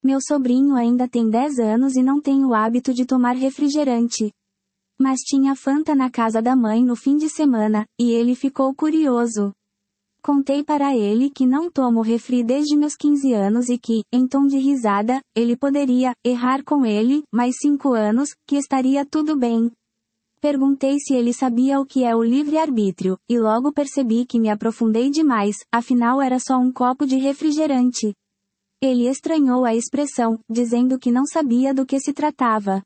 Meu sobrinho ainda tem 10 anos e não tem o hábito de tomar refrigerante. Mas tinha Fanta na casa da mãe no fim de semana, e ele ficou curioso. Contei para ele que não tomo refri desde meus 15 anos e que, em tom de risada, ele poderia errar com ele, mais 5 anos, que estaria tudo bem. Perguntei se ele sabia o que é o livre-arbítrio, e logo percebi que me aprofundei demais, afinal era só um copo de refrigerante. Ele estranhou a expressão, dizendo que não sabia do que se tratava.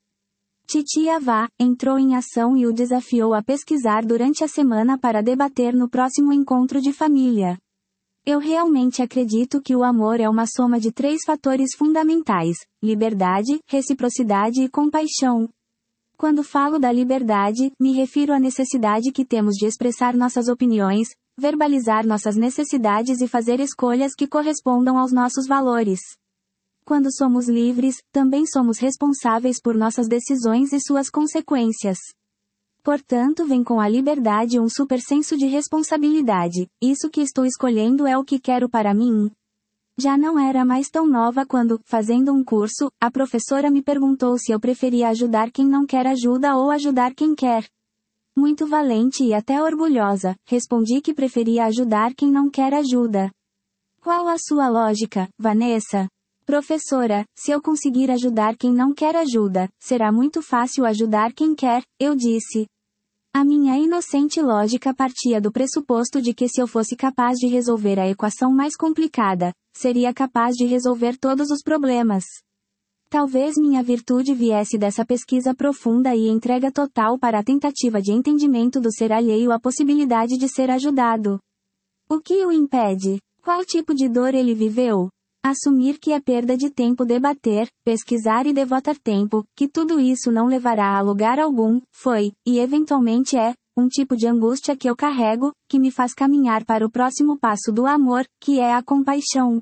Titia Vá entrou em ação e o desafiou a pesquisar durante a semana para debater no próximo encontro de família. Eu realmente acredito que o amor é uma soma de 3 fatores fundamentais: liberdade, reciprocidade e compaixão. Quando falo da liberdade, me refiro à necessidade que temos de expressar nossas opiniões, verbalizar nossas necessidades e fazer escolhas que correspondam aos nossos valores. Quando somos livres, também somos responsáveis por nossas decisões e suas consequências. Portanto, vem com a liberdade um super senso de responsabilidade. Isso que estou escolhendo é o que quero para mim. Já não era mais tão nova quando, fazendo um curso, a professora me perguntou se eu preferia ajudar quem não quer ajuda ou ajudar quem quer. Muito valente e até orgulhosa, respondi que preferia ajudar quem não quer ajuda. Qual a sua lógica, Vanessa? Professora, se eu conseguir ajudar quem não quer ajuda, será muito fácil ajudar quem quer, eu disse. A minha inocente lógica partia do pressuposto de que se eu fosse capaz de resolver a equação mais complicada, seria capaz de resolver todos os problemas. Talvez minha virtude viesse dessa pesquisa profunda e entrega total para a tentativa de entendimento do ser alheio à possibilidade de ser ajudado. O que o impede? Qual tipo de dor ele viveu? Assumir que é perda de tempo debater, pesquisar e devotar tempo, que tudo isso não levará a lugar algum, foi, e eventualmente é, um tipo de angústia que eu carrego, que me faz caminhar para o próximo passo do amor, que é a compaixão.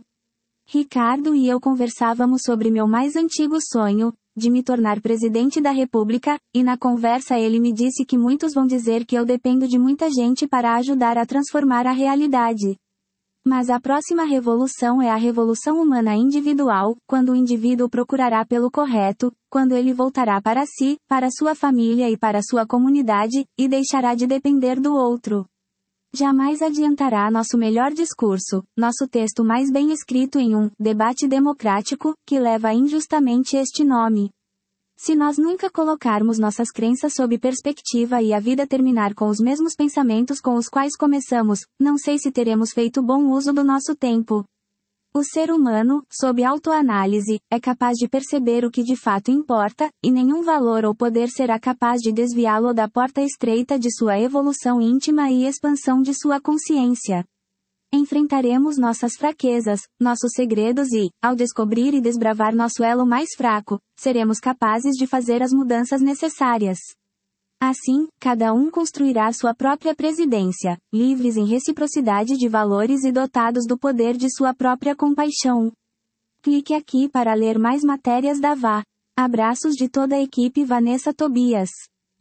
Ricardo e eu conversávamos sobre meu mais antigo sonho, de me tornar presidente da República, e na conversa ele me disse que muitos vão dizer que eu dependo de muita gente para ajudar a transformar a realidade. Mas a próxima revolução é a revolução humana individual, quando o indivíduo procurará pelo correto, quando ele voltará para si, para sua família e para sua comunidade, e deixará de depender do outro. Jamais adiantará nosso melhor discurso, nosso texto mais bem escrito em um debate democrático, que leva injustamente este nome. Se nós nunca colocarmos nossas crenças sob perspectiva e a vida terminar com os mesmos pensamentos com os quais começamos, não sei se teremos feito bom uso do nosso tempo. O ser humano, sob autoanálise, é capaz de perceber o que de fato importa, e nenhum valor ou poder será capaz de desviá-lo da porta estreita de sua evolução íntima e expansão de sua consciência. Enfrentaremos nossas fraquezas, nossos segredos e, ao descobrir e desbravar nosso elo mais fraco, seremos capazes de fazer as mudanças necessárias. Assim, cada um construirá sua própria presidência, livres em reciprocidade de valores e dotados do poder de sua própria compaixão. Clique aqui para ler mais matérias da VA. Abraços de toda a equipe Vanessa Tobias.